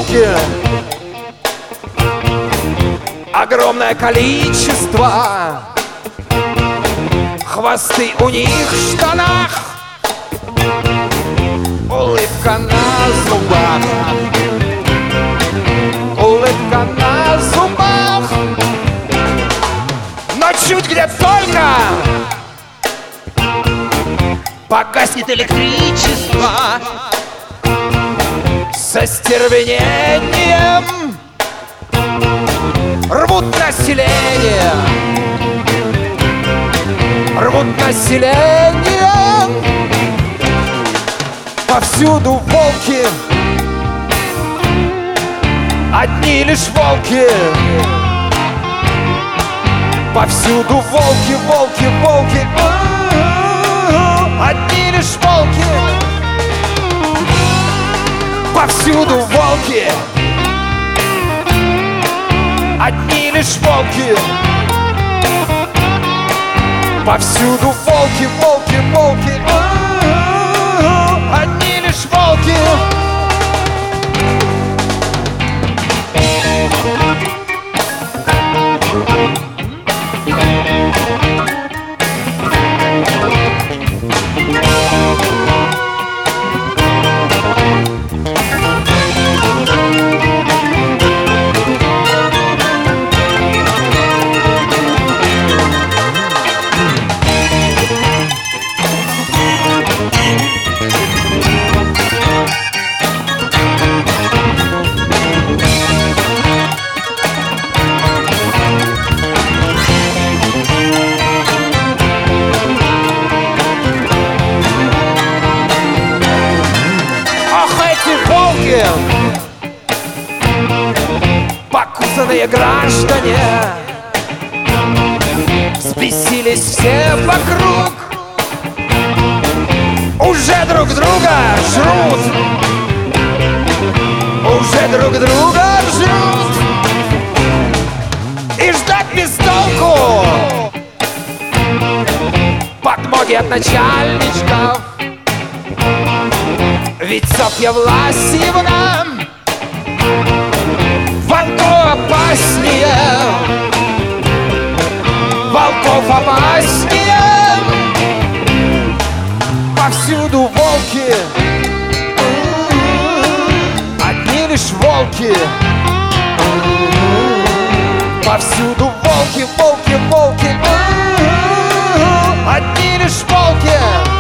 волки. Огромное количество, хвосты у них в штанах, улыбка на зубах, улыбка на зубах. Но чуть где только погаснет электричество, со стервенением рвут население, рвут население. Повсюду волки, одни лишь волки. Повсюду волки, волки, волки, одни лишь волки. Повсюду волки, одни лишь волки. Повсюду волки, волки, волки, одни лишь волки. Покусанные граждане взбесились все вокруг, уже друг друга жрут, уже друг друга жрут. И ждать без толку подмоги от начальничков, ведь Софья Власьевна волков опаснее, волков опаснее. Повсюду волки, одни лишь волки. Повсюду волки, волки, волки, одни лишь волки.